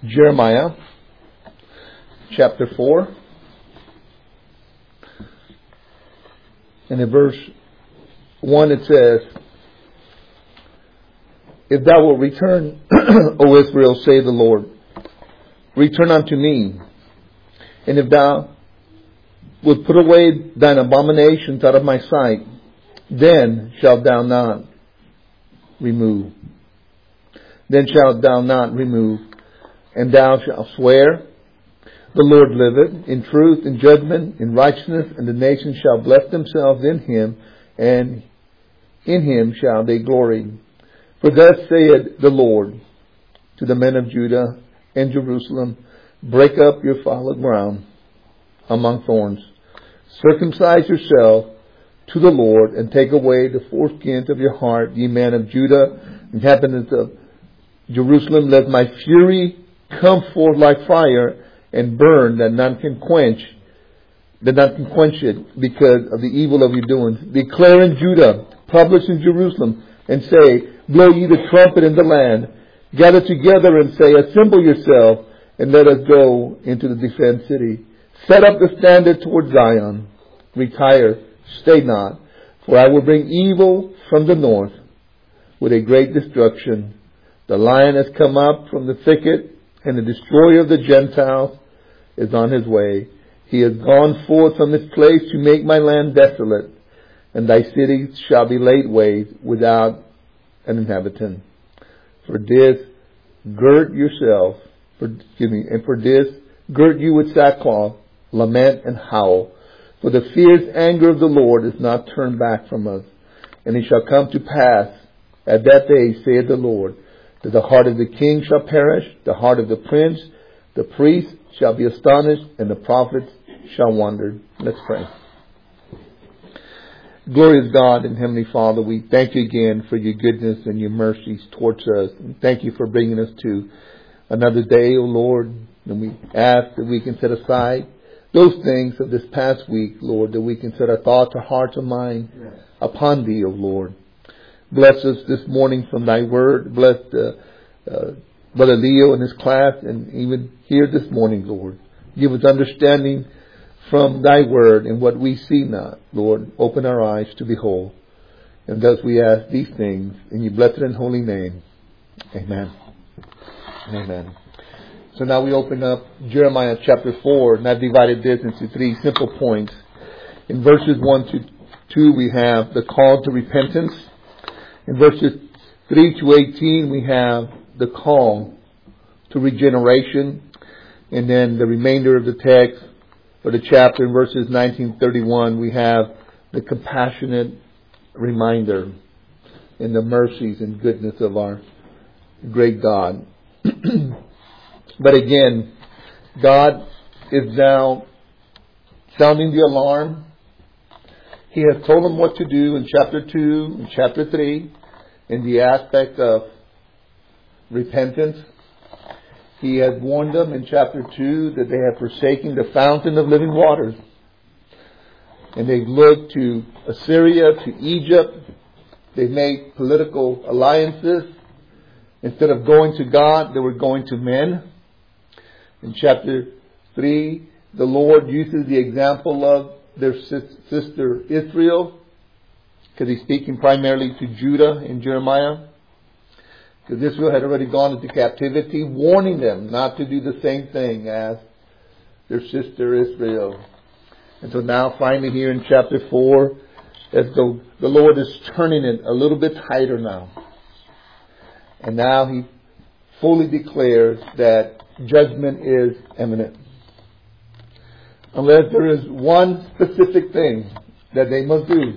Jeremiah chapter 4. And in verse 1 it says, If thou wilt return, O Israel, say the Lord, return unto me. And if thou wilt put away thine abominations out of my sight, then shalt thou not remove. Then shalt thou not remove. And thou shalt swear, the Lord liveth, in truth, in judgment, in righteousness, and the nations shall bless themselves in him, and in him shall they glory. For thus saith the Lord to the men of Judah and Jerusalem, break up your fallow ground among thorns. Circumcise yourself to the Lord, and take away the foreskins of your heart, ye men of Judah, inhabitants of Jerusalem. Let my fury come forth like fire, and burn that none can quench it, because of the evil of your doings. Declare in Judah, publish in Jerusalem, and say, blow ye the trumpet in the land. Gather together and say, assemble yourself, and let us go into the defense city. Set up the standard toward Zion. Retire, stay not, for I will bring evil from the north with a great destruction. The lion has come up from the thicket, and the destroyer of the Gentiles is on his way. He has gone forth from his place to make my land desolate, and thy cities shall be laid waste without an inhabitant. For this gird yourself, and for this gird you with sackcloth, lament and howl. For the fierce anger of the Lord is not turned back from us. And it shall come to pass at that day, saith the Lord, that the heart of the king shall perish, the heart of the prince, the priest shall be astonished, and the prophets shall wonder. Let's pray. Glorious God and Heavenly Father, we thank you again for your goodness and your mercies towards us. And thank you for bringing us to another day, O Lord. And we ask that we can set aside those things of this past week, Lord, that we can set our thoughts, our hearts, our mind upon thee, O Lord. Bless us this morning from thy word. Bless Brother Leo and his class, and even here this morning, Lord. Give us understanding from thy word and what we see not, Lord. Open our eyes to behold. And thus we ask these things in your blessed and holy name. Amen. Amen. So now we open up Jeremiah chapter 4, and I've divided this into three simple points. In verses 1 to 2, we have the call to repentance. In verses 3 to 18, we have the call to regeneration. And then the remainder of the text, or the chapter, in verses 19 to 31, we have the compassionate reminder and the mercies and goodness of our great God. But again, God is now sounding the alarm. He has told them what to do in chapter 2 and chapter 3 in the aspect of repentance. He has warned them in chapter 2 that they have forsaken the fountain of living waters. And they've looked to Assyria, to Egypt. They've made political alliances. Instead of going to God, they were going to men. In chapter 3, the Lord uses the example of their sister Israel, because he's speaking primarily to Judah in Jeremiah. Because Israel had already gone into captivity, warning them not to do the same thing as their sister Israel. And so now finally here in chapter 4, as though the Lord is turning it a little bit tighter now. And now he fully declares that judgment is imminent. Unless there is one specific thing that they must do,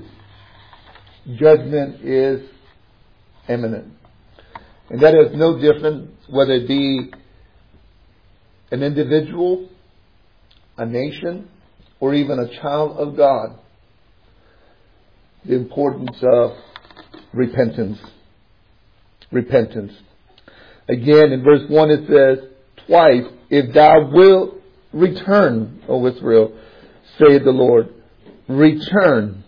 judgment is imminent. And that is no different whether it be an individual, a nation, or even a child of God. The importance of repentance. Repentance. Again, in verse 1 it says twice, if thou wilt return, O Israel, saith the Lord, return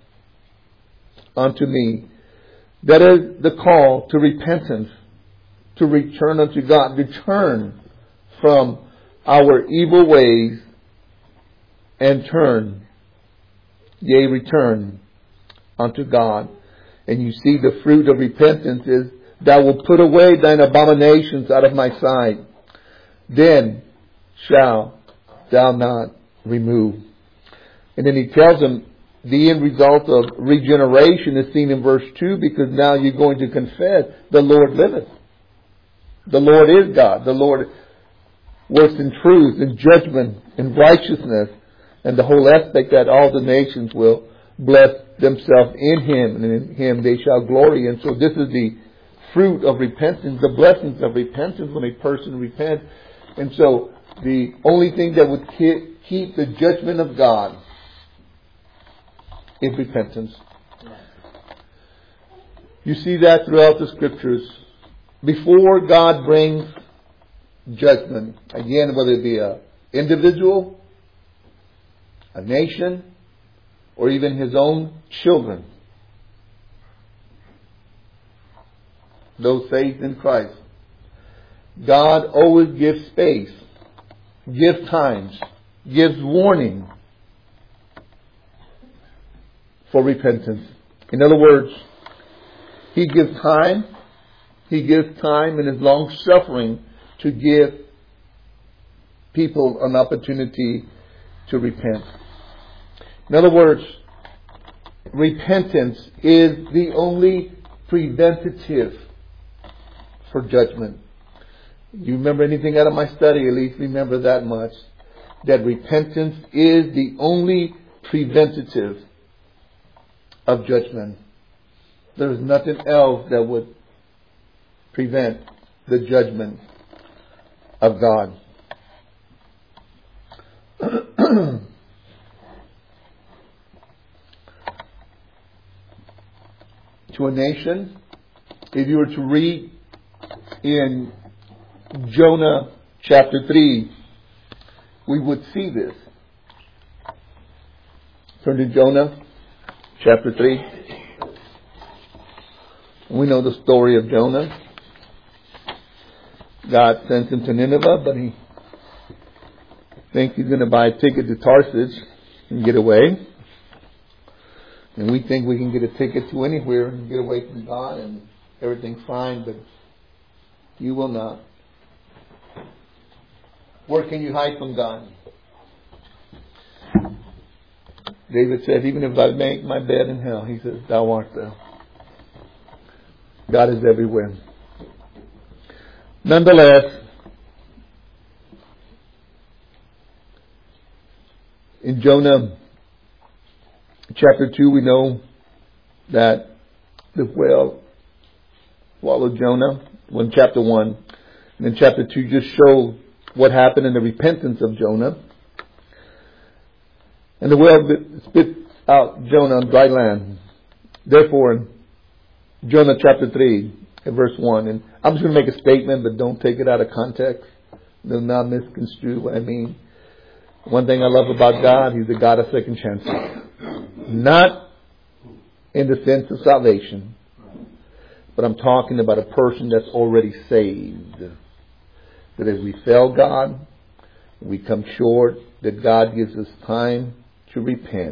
unto me. That is the call to repentance, to return unto God. Return from our evil ways and turn, yea, return unto God. And you see the fruit of repentance is, thou wilt put away thine abominations out of my sight. Then shalt thou not remove. And then he tells them the end result of regeneration is seen in verse 2, because now you're going to confess, the Lord liveth. The Lord is God. The Lord works in truth, in judgment, in righteousness, and the whole aspect that all the nations will bless themselves in Him, and in Him they shall glory. And so this is the fruit of repentance, the blessings of repentance when a person repents. And so the only thing that would keep the judgment of God is repentance. You see that throughout the Scriptures. Before God brings judgment, again, whether it be an individual, a nation, or even His own children, those saved in Christ, God always gives space, gives times, gives warning for repentance. In other words, He gives time in His long suffering to give people an opportunity to repent. In other words, repentance is the only preventative for judgment. You remember anything out of my study, at least remember that much, that repentance is the only preventative of judgment. There is nothing else that would prevent the judgment of God. To a nation, if you were to read in Jonah chapter 3, we would see this. Turn to Jonah chapter 3. We know the story of Jonah. God sends him to Nineveh, but he thinks he's going to buy a ticket to Tarshish and get away. And we think we can get a ticket to anywhere and get away from God and everything's fine, but you will not. Where can you hide from God? David said, even if I make my bed in hell, he says, thou art there. God is everywhere. Nonetheless, in Jonah chapter 2, we know that the whale swallowed Jonah. In chapter 1. And then chapter 2 just showed what happened in the repentance of Jonah. And the whale spit out Jonah on dry land. Therefore, in Jonah chapter 3, at verse 1, and I'm just going to make a statement, but don't take it out of context. Do not misconstrue what I mean. One thing I love about God, He's a God of second chances. Not in the sense of salvation, but I'm talking about a person that's already saved. That as we fail God, we come short, that God gives us time to repent.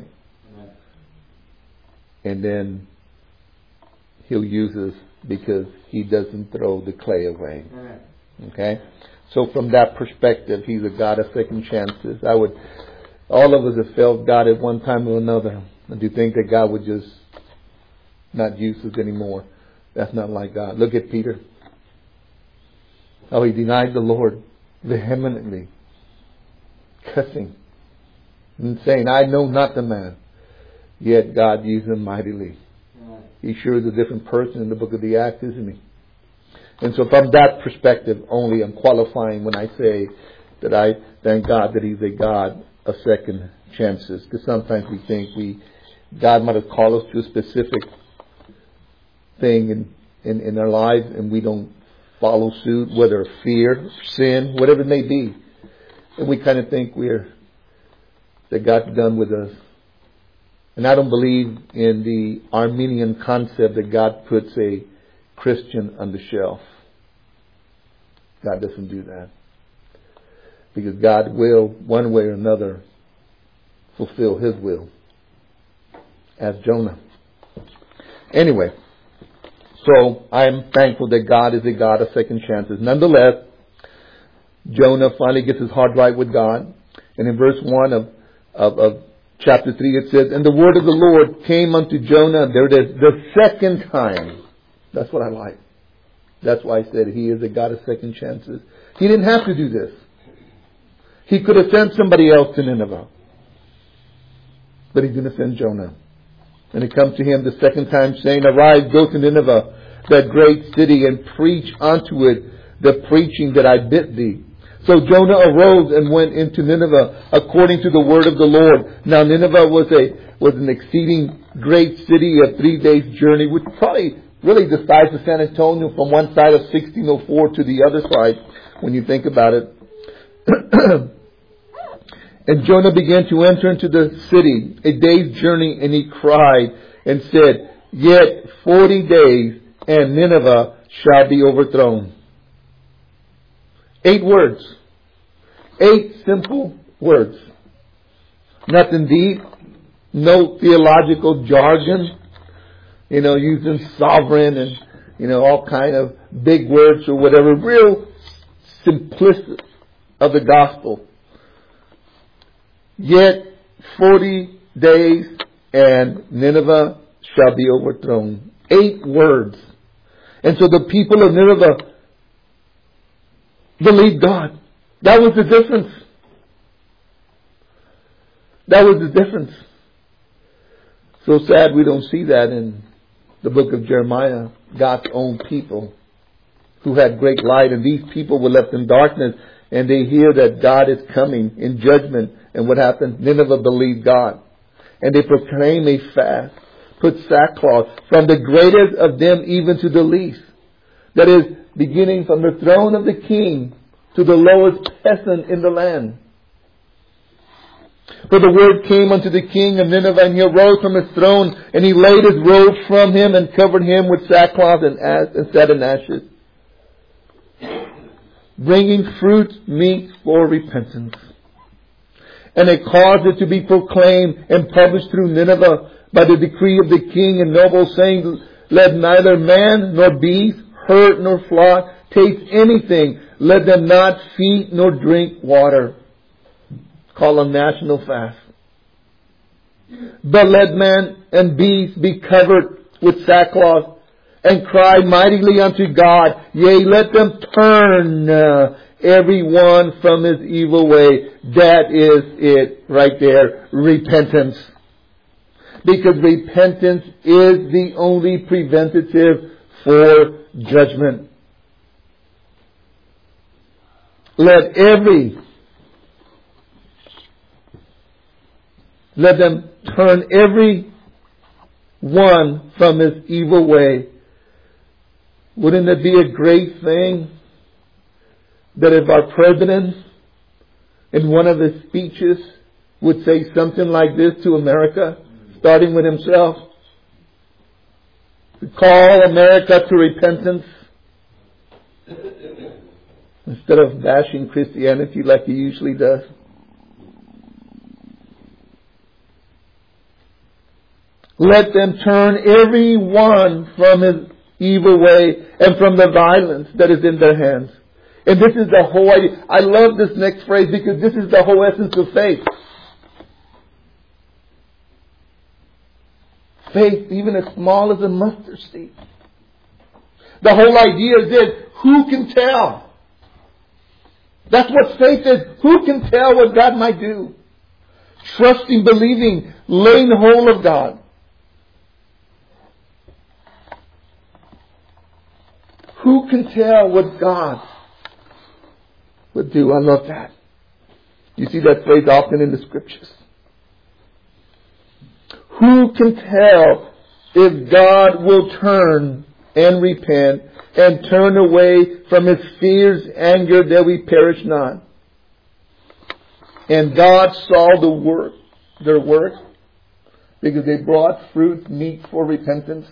And then He'll use us because He doesn't throw the clay away. Okay? So from that perspective, He's a God of second chances. All of us have failed God at one time or another. And do you think that God would just not use us anymore? That's not like God. Look at Peter. Oh, he denied the Lord vehemently, cussing and saying, I know not the man. Yet God used him mightily. He sure is a different person in the book of the Acts, isn't he? And so from that perspective only, I'm qualifying when I say that I thank God that He's a God of second chances. Because sometimes we think God might have called us to a specific thing in our lives and we don't follow suit, whether fear, sin, whatever it may be. And we kind of think that God's done with us. And I don't believe in the Arminian concept that God puts a Christian on the shelf. God doesn't do that. Because God will, one way or another, fulfill His will. As Jonah. Anyway, so I'm thankful that God is a God of second chances. Nonetheless, Jonah finally gets his heart right with God. And in verse 1 of chapter 3 it says, "And the word of the Lord came unto Jonah," there it is, "the second time." That's what I like. That's why I said He is a God of second chances. He didn't have to do this. He could have sent somebody else to Nineveh. But He's going to send Jonah. And it comes to him the second time, saying, "Arise, go to Nineveh, that great city, and preach unto it the preaching that I bid thee." So Jonah arose and went into Nineveh according to the word of the Lord. Now Nineveh was an exceeding great city, a 3 days journey, which probably really the size of San Antonio from one side of 1604 to the other side, when you think about it. And Jonah began to enter into the city, a day's journey, and he cried and said, "Yet 40 days, and Nineveh shall be overthrown." 8 words. 8 simple words. Nothing deep. No theological jargon. Using sovereign and, all kind of big words or whatever. Real simplicity of the gospel. "Yet 40 days and Nineveh shall be overthrown." 8 words. And so the people of Nineveh believed God. That was the difference. That was the difference. So sad we don't see that in the book of Jeremiah. God's own people who had great light, and these people were left in darkness, and they hear that God is coming in judgment. And what happened? Nineveh believed God. And they proclaim a fast, put sackcloth, from the greatest of them even to the least. That is, beginning from the throne of the king to the lowest peasant in the land. For the word came unto the king of Nineveh, and he arose from his throne, and he laid his robe from him, and covered him with sackcloth and sat in ashes, bringing fruit meet for repentance. And it caused it to be proclaimed and published through Nineveh by the decree of the king and nobles, saying, "Let neither man nor beast, herd nor flock taste anything. Let them not feed nor drink water." Call a national fast. "But let man and beast be covered with sackcloth, and cry mightily unto God. Yea, let them turn every one from his evil way." That is it right there. Repentance. Because repentance is the only preventative for judgment. Let them turn every one from his evil way. Wouldn't it be a great thing that if our president in one of his speeches would say something like this to America, starting with himself? Call America to repentance instead of bashing Christianity like he usually does. Let them turn every one from his evil way and from the violence that is in their hands. And this is the whole idea. I love this next phrase because this is the whole essence of faith. Faith, even as small as a mustard seed. The whole idea is this: who can tell? That's what faith is. Who can tell what God might do? Trusting, believing, laying hold of God. Who can tell what God would do? I love that. You see that phrase often in the scriptures. Who can tell if God will turn and repent and turn away from His fierce anger that we perish not? And God saw their work, because they brought fruit meet for repentance.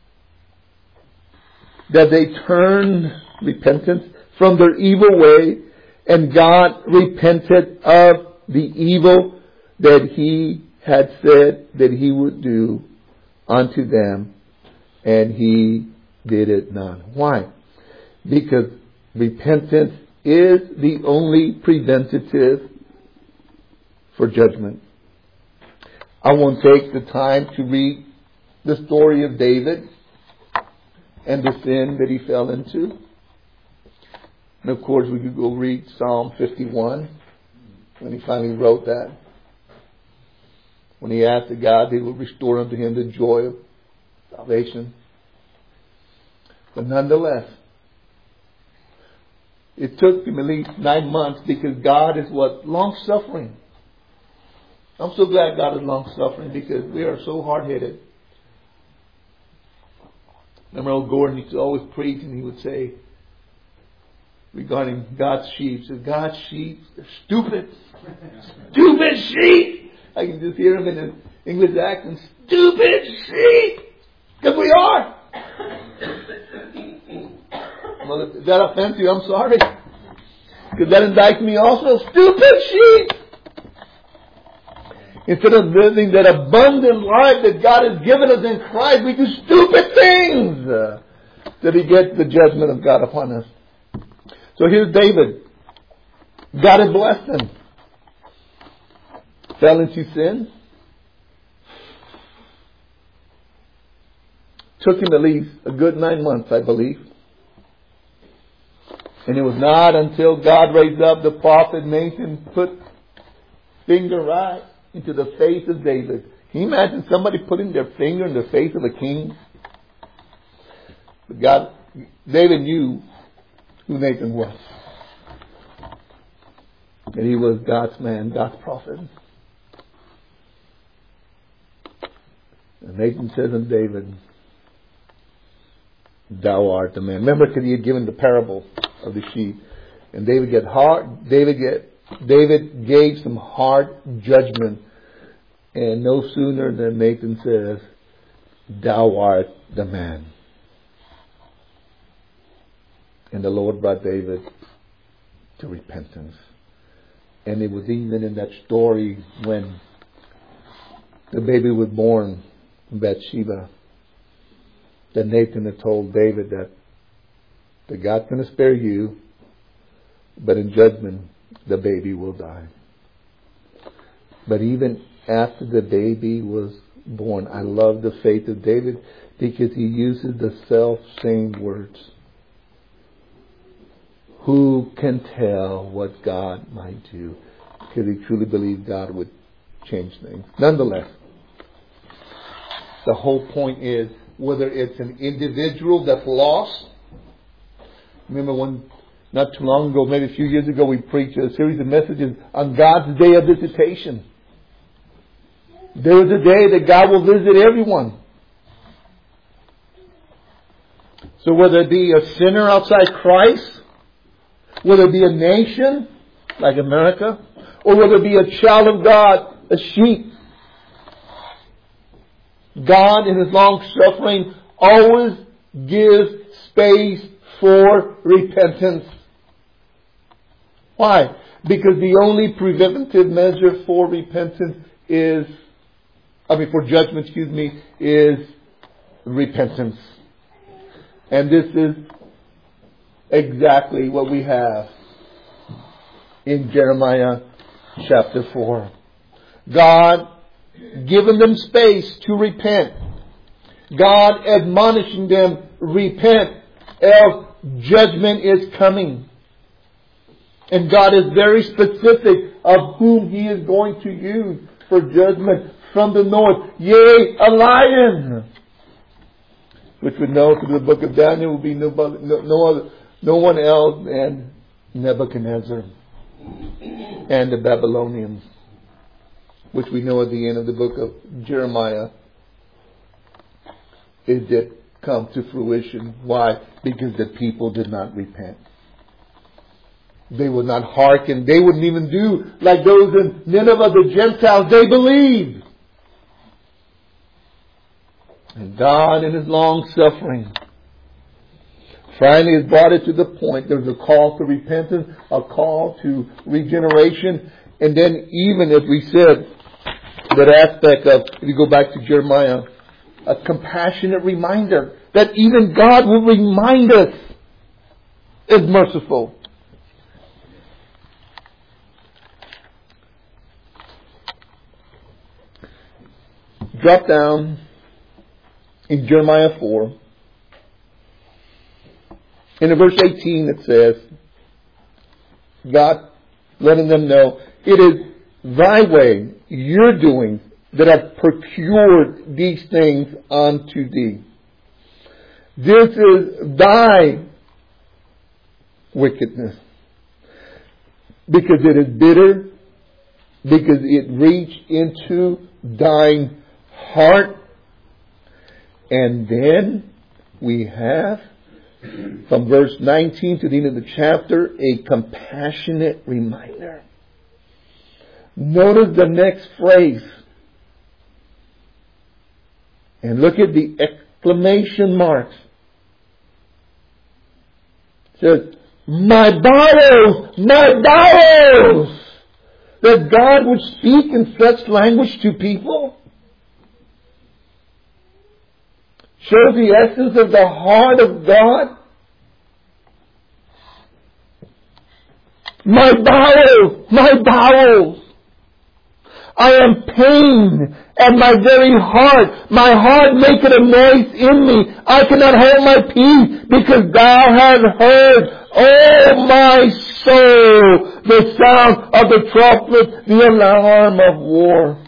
That they turned, repentance, from their evil way And God repented of the evil that He had said that He would do unto them, and He did it not. Why? Because repentance is the only preventative for judgment. I won't take the time to read the story of David and the sin that he fell into. And of course we could go read Psalm 51 when he finally wrote that. When he asked that God they would restore unto him the joy of salvation. But nonetheless, it took him at least 9 months because God is what? Long-suffering. I'm so glad God is long-suffering because we are so hard-headed. Remember old Gordon used to always preach and he would say regarding God's sheep, so God's sheep are stupid. Stupid sheep! I can just hear him in an English accent. Stupid sheep! Because we are. Well, if that offends you, I'm sorry. Because that indicts me also. Stupid sheep! Instead of living that abundant life that God has given us in Christ, we do stupid things that He gets the judgment of God upon us. So here's David. God had blessed him. Fell into sin. Took him at least a good 9 months, I believe. And it was not until God raised up the prophet Nathan, put finger right into the face of David. Can you imagine somebody putting their finger in the face of a king? But David knew who Nathan was. That he was God's man, God's prophet. And Nathan says unto David, Thou art the man. Remember, because he had given the parable of the sheep. And David gave some hard judgment. And no sooner than Nathan says, Thou art the man. And the Lord brought David to repentance. And it was even in that story when the baby was born in Bathsheba that Nathan had told David that God's going to spare you, but in judgment the baby will die. But even after the baby was born, I love the faith of David because he uses the self-same words. Who can tell what God might do? Because he truly believed God would change things. Nonetheless, the whole point is whether it's an individual that's lost. Remember when not too long ago, maybe a few years ago, we preached a series of messages on God's day of visitation. There is a day that God will visit everyone. So whether it be a sinner outside Christ, whether it be a nation like America, or whether it be a child of God, a sheep, God in His long suffering always gives space for repentance. Why? Because the only preventive measure for repentance for judgment, is repentance. And this is exactly what we have in Jeremiah chapter 4. God giving them space to repent. God admonishing them, repent, else judgment is coming. And God is very specific of whom He is going to use for judgment. From the north, yea, a lion. Which we know through the book of Daniel will be no one else than Nebuchadnezzar and the Babylonians. Which we know at the end of the book of Jeremiah is that come to fruition. Why? Because the people did not repent. They would not hearken. They wouldn't even do like those in Nineveh, the Gentiles. They believed. And God in His long suffering finally has brought it to the point. There's a call to repentance, a call to regeneration, and then even as we said, that aspect of, if you go back to Jeremiah, a compassionate reminder that even God will remind us is merciful. Drop down in Jeremiah 4. In verse 18 it says, God letting them know, it is thy way, your doing, that have procured these things unto thee. This is thy wickedness. Because it is bitter, because it reached into thine heart. And then we have, from verse 19 to the end of the chapter, a compassionate reminder. Notice the next phrase. And look at the exclamation marks. It says, my bowels, my bowels! That God would speak in such language to people shows the essence of the heart of God. My bowels, my bowels! I am pained at my very heart. My heart maketh a noise in me. I cannot hold my peace because thou hast heard, O my soul, the sound of the trumpet, the alarm of war.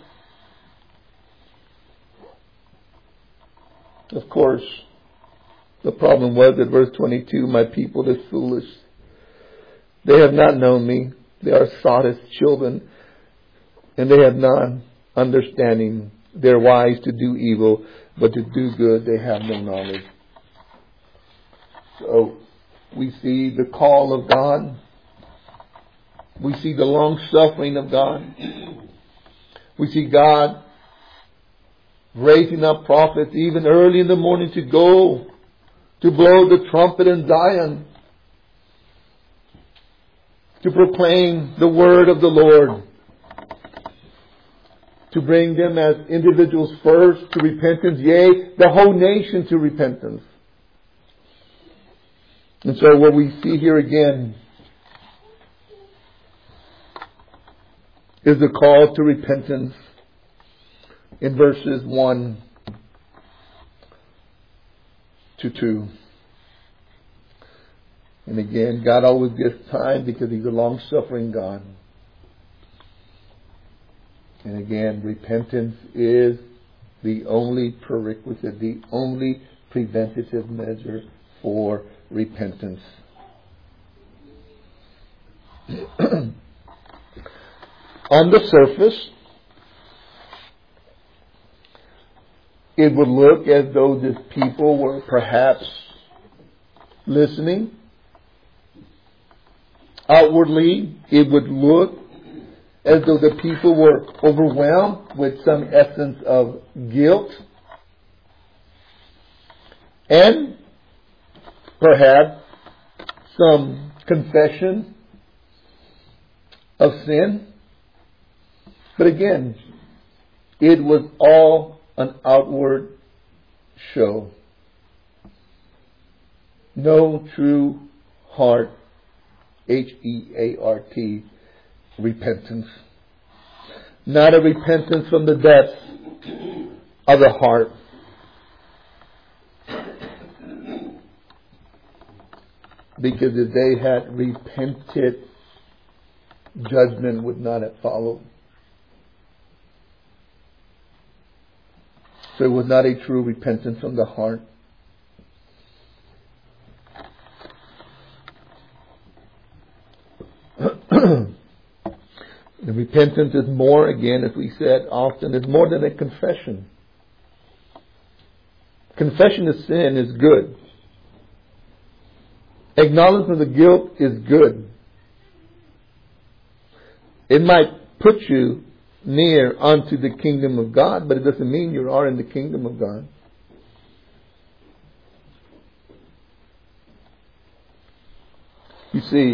Of course, the problem was at verse 22, my people is foolish. They have not known me. They are Sodom's children. And they have not understanding. They're wise to do evil, but to do good they have no knowledge. So we see the call of God. We see the long suffering of God. We see God raising up prophets even early in the morning to go to blow the trumpet in Zion, to proclaim the word of the Lord, to bring them as individuals first to repentance, yea, the whole nation to repentance. And so what we see here again is the call to repentance in verses 1 to 2. And again, God always gives time because He's a long-suffering God. And again, repentance is the only prerequisite, the only preventative measure for repentance. On the surface, it would look as though these people were perhaps listening. Outwardly, it would look as though the people were overwhelmed with some essence of guilt and perhaps some confession of sin. But again, it was all an outward show. No true heart, H-E-A-R-T, repentance. Not a repentance from the depths of the heart. Because if they had repented, judgment would not have followed. So it was not a true repentance from the heart. The repentance is more, again, as we said often, is more than a confession. Confession of sin is good. Acknowledgement of guilt is good. It might put you near unto the kingdom of God, but it doesn't mean you are in the kingdom of God. You see,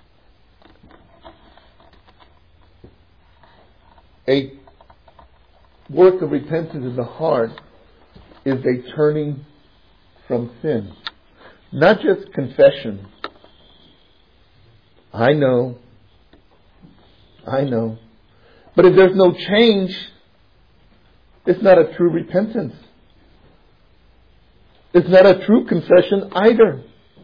a work of repentance in the heart is a turning from sin. Not just confession. I know. But if there's no change, it's not a true repentance. It's not a true confession either.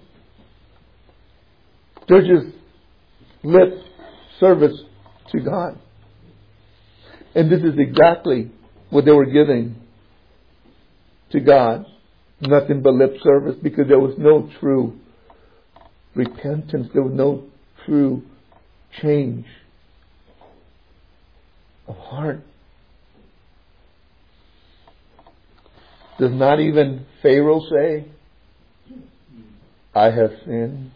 They're just lip service to God. And this is exactly what they were giving to God. Nothing but lip service, because there was no true repentance. There was no true change of heart. Does not even Pharaoh say, I have sinned?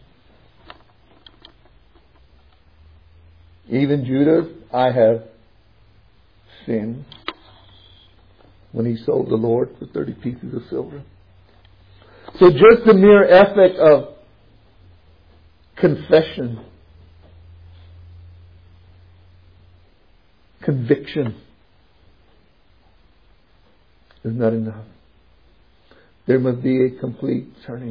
Even Judas, I have sinned, when he sold the Lord for 30 pieces of silver. So just the mere effort of confession, conviction, is not enough. There must be a complete turning.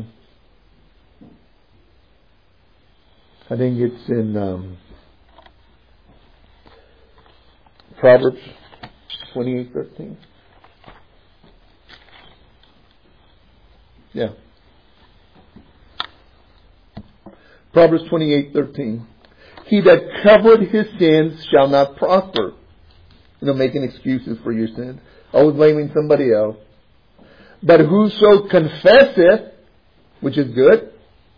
I think it's in Proverbs 28:13. Yeah. Proverbs 28:13. He that covered his sins shall not prosper. Making excuses for your sins. Always blaming somebody else. But whoso confesseth, which is good,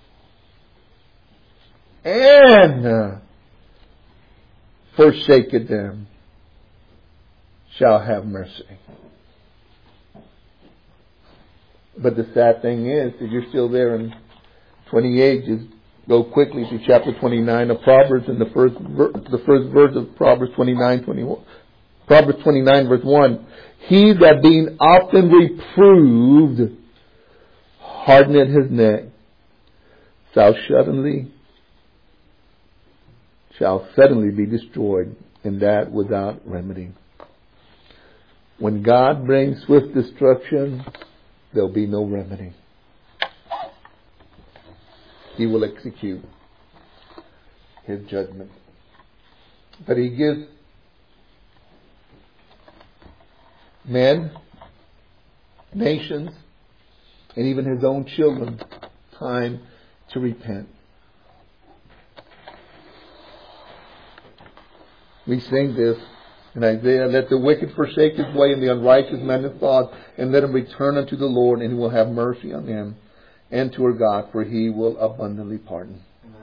and forsaketh them, shall have mercy. But the sad thing is, if you're still there in 28, just go quickly to chapter 29 of Proverbs, and the first verse of Proverbs 29:21. Proverbs 29 verse 1. He that being often reproved hardeneth his neck shall suddenly be destroyed, and that without remedy. When God brings swift destruction, there'll be no remedy. He will execute His judgment. But He gives men, nations, and even His own children time to repent. We sing this in Isaiah, let the wicked forsake his way and the unrighteous man his thoughts, and let him return unto the Lord, and He will have mercy on him and to our God, for He will abundantly pardon.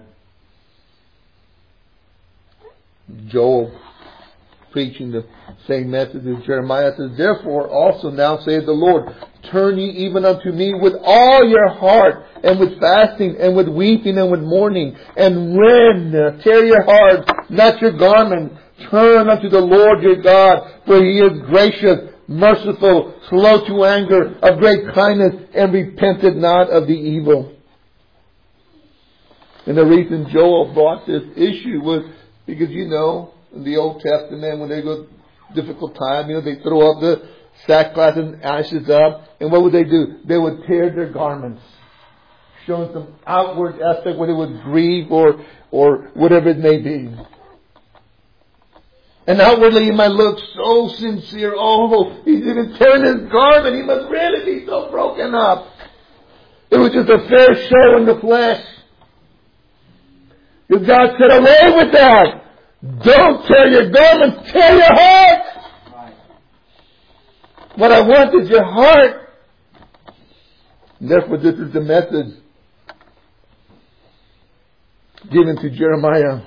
Amen. Joel, preaching the same message as Jeremiah, says, therefore also now saith the Lord, turn ye even unto me with all your heart, and with fasting, and with weeping, and with mourning, and rend, tear your heart, not your garment. Turn unto the Lord your God, for He is gracious, merciful, slow to anger, of great kindness, and repenteth not of the evil. And the reason Joel brought this issue was because, in the Old Testament, when they go difficult time, they throw up the sackcloth and ashes up. And what would they do? They would tear their garments, showing some outward aspect where they would grieve or whatever it may be. And outwardly he might look so sincere. Oh, he's even tearing his garment. He must really be so broken up. It was just a fair show in the flesh. Because God said, away with that. Don't tear your garments, tear your heart. Right. What I want is your heart. And therefore this is the message given to Jeremiah.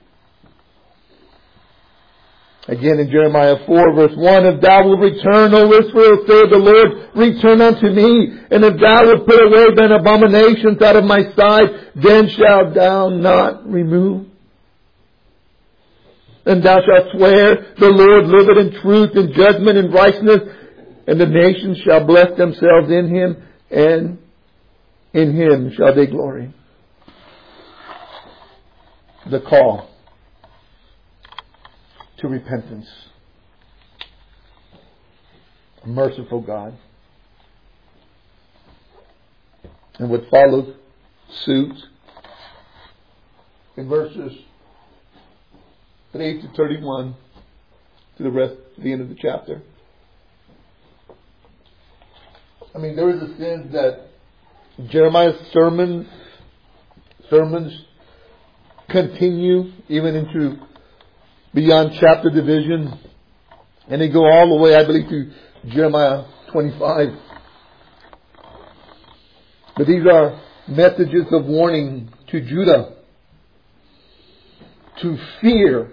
Again in Jeremiah 4 verse 1, if thou wilt return, O Israel, saith the Lord, return unto me. And if thou wilt put away thine abominations out of my sight, then shalt thou not remove. And thou shalt swear, the Lord liveth in truth and judgment and righteousness, and the nations shall bless themselves in Him, and in Him shall they glory. the call to repentance. A merciful God. And what follows suit in verses 3 to 31 to the end of the chapter. I mean, there is a sense that Jeremiah's sermons continue even into beyond chapter division, and they go all the way, I believe, to Jeremiah 25. But these are messages of warning to Judah to fear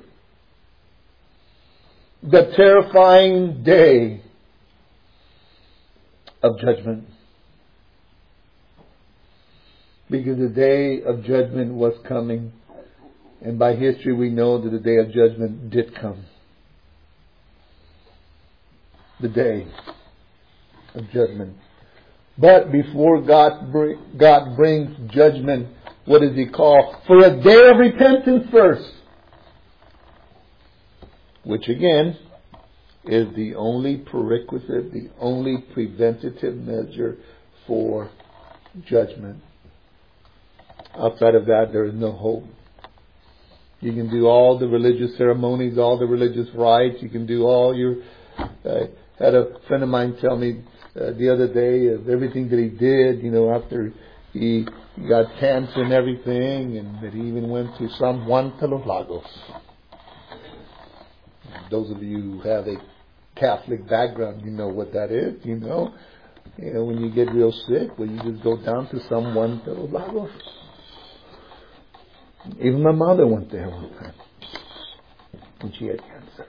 the terrifying day of judgment. Because the day of judgment was coming. And by history we know that the day of judgment did come. The day of judgment. But before God brings judgment, what does He call? For a day of repentance first. Which again is the only prerequisite, the only preventative measure for judgment. Outside of that, there is no hope. You can do all the religious ceremonies, all the religious rites. You can do all your... I had a friend of mine tell me the other day of everything that he did, after he got cancer and everything, and that he even went to San Juan de los Lagos. Those of you who have a Catholic background, you know what that is, when you get real sick, you just go down to San Juan de los Lagos. Even my mother went there one time when she had cancer.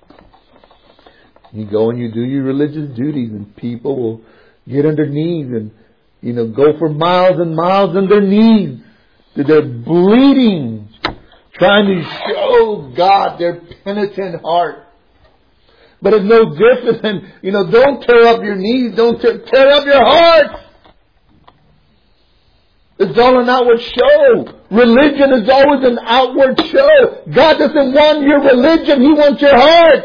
You go and you do your religious duties, and people will get on their knees and, go for miles and miles on their knees. That they're bleeding, trying to show God their penitent heart. But it's no different than, don't tear up your knees, don't tear up your heart. It's all an outward show. Religion is always an outward show. God doesn't want your religion, He wants your heart.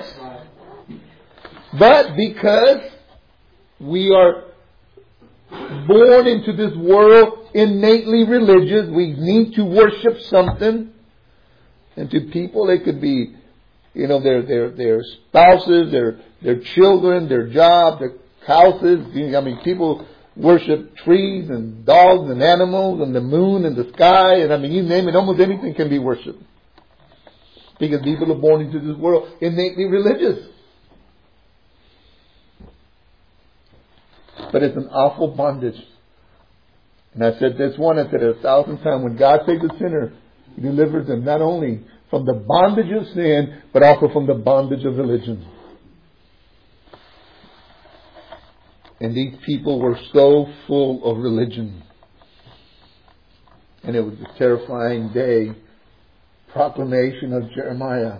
But because we are born into this world innately religious, we need to worship something. And to people, it could be, their spouses, their children, their job, their houses. People worship trees and dogs and animals and the moon and the sky. And you name it, almost anything can be worshipped. Because people are born into this world innately religious. But it's an awful bondage. And I said this one, I said it 1,000 times. When God takes a sinner, He delivers them not only from the bondage of sin, but also from the bondage of religion. And these people were so full of religion. And it was a terrifying day. Proclamation of Jeremiah.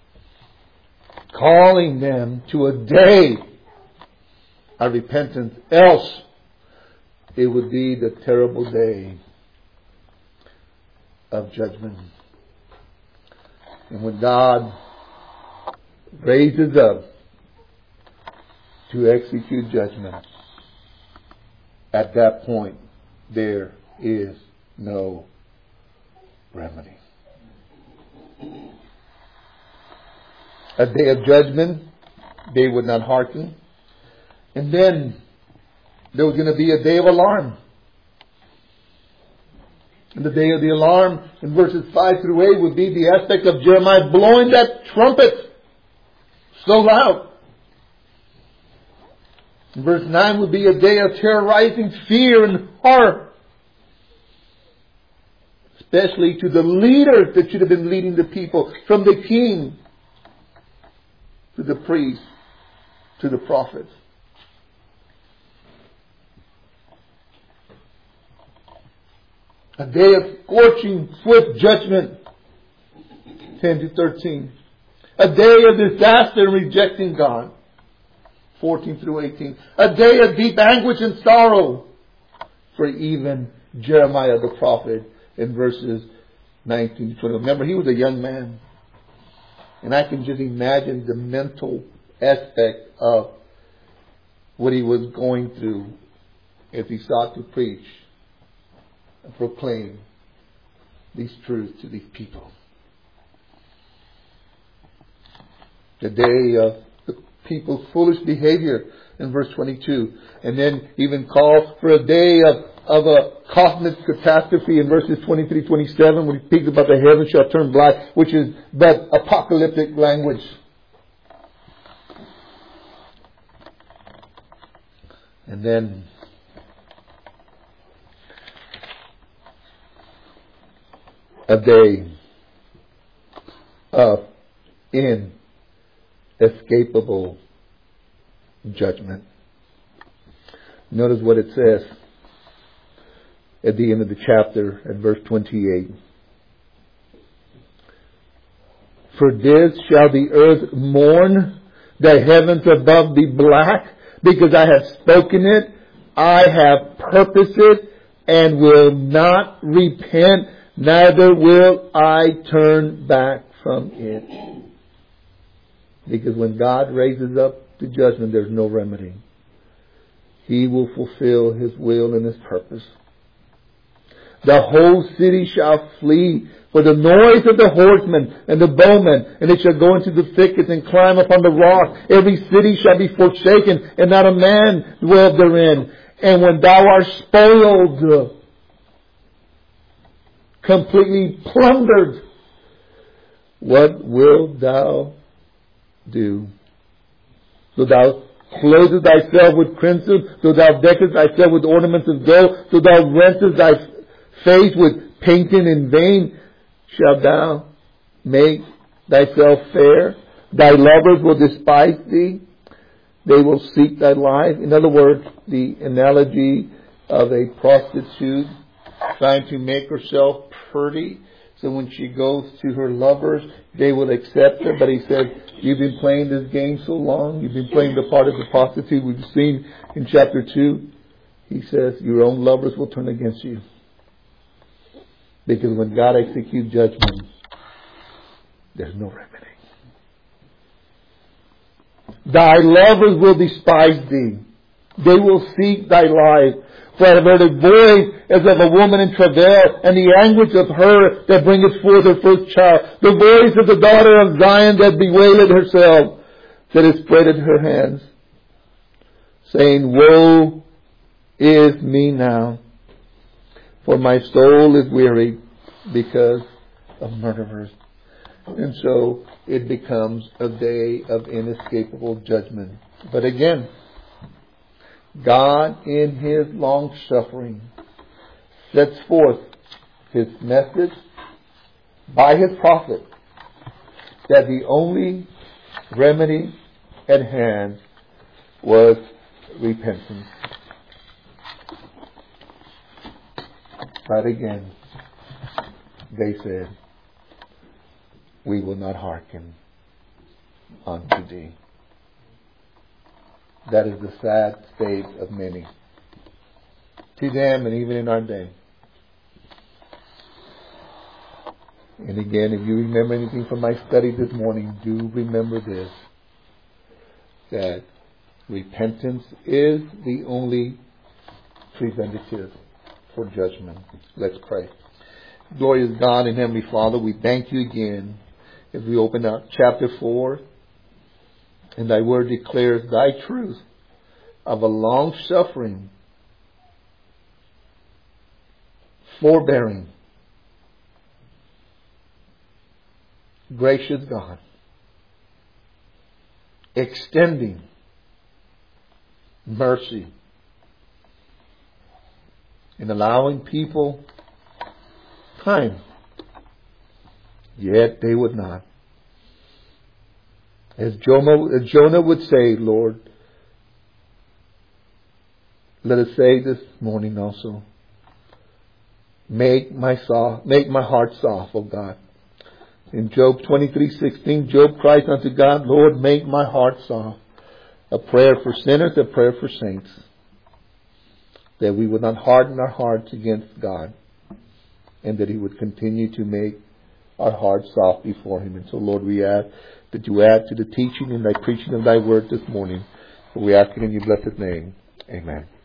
Calling them to a day of repentance. Else, it would be the terrible day of judgment. And when God raises up to execute judgment, at that point, there is no remedy. A day of judgment, they would not hearken. And then there was going to be a day of alarm. And the day of the alarm in verses 5 through 8 would be the aspect of Jeremiah blowing that trumpet so loud. And verse 9 would be a day of terrorizing fear and horror. Especially to the leaders that should have been leading the people. From the king to the priest to the prophets. A day of scorching, swift judgment. 10 to 13. A day of disaster and rejecting God. 14 through 18. A day of deep anguish and sorrow for even Jeremiah the prophet in verses 19 to 20. Remember, he was a young man. And I can just imagine the mental aspect of what he was going through as he sought to preach and proclaim these truths to these people. The day of the people's foolish behavior in verse 22. And then even calls for a day of a cosmic catastrophe in verses 23-27 when he speaks about the heavens shall turn black, which is but apocalyptic language. And then a day of inescapable judgment. Notice what it says at the end of the chapter at verse 28. For this shall the earth mourn, the heavens above be black, because I have spoken it, I have purposed it, and will not repent, neither will I turn back from it. Because when God raises up the judgment, there's no remedy. He will fulfill His will and His purpose. The whole city shall flee for the noise of the horsemen and the bowmen, and it shall go into the thickets and climb upon the rock. Every city shall be forsaken, and not a man dwell therein. And when thou art spoiled, completely plundered, what wilt thou do? So thou clothest thyself with crimson, so thou deckest thyself with ornaments of gold, so thou rentest thy face with painting in vain. Shalt thou make thyself fair? Thy lovers will despise thee. They will seek thy life. In other words, the analogy of a prostitute trying to make herself pretty, so when she goes to her lovers, they will accept her. But he said, you've been playing this game so long. You've been playing the part of the prostitute. We've seen in chapter 2. He says, your own lovers will turn against you. Because when God executes judgment, there's no remedy. Thy lovers will despise thee. They will seek thy life. For I have heard a voice as of a woman in travail, and the anguish of her that bringeth forth her first child. The voice of the daughter of Zion that bewaileth herself, that has spreaded her hands, saying, woe is me now, for my soul is weary because of murderers. And so it becomes a day of inescapable judgment. But again, God in His long suffering sets forth His message by His prophet that the only remedy at hand was repentance. But again, they said, we will not hearken unto thee. That is the sad state of many. To them and even in our day. And again, if you remember anything from my study this morning, do remember this. That repentance is the only preventative for judgment. Let's pray. Glorious God and Heavenly Father, we thank you again as we open up chapter 4. And thy word declares thy truth of a long suffering, forbearing, gracious God, extending mercy and allowing people time. Yet they would not. As Jonah would say, Lord, let us say this morning also, make my heart soft, O God. In Job 23:16, Job cries unto God, Lord, make my heart soft. A prayer for sinners, a prayer for saints. That we would not harden our hearts against God. and that He would continue to make our hearts soft before Him. And so, Lord, we ask that you add to the teaching and thy preaching of thy word this morning. For we ask it in your blessed name. Amen.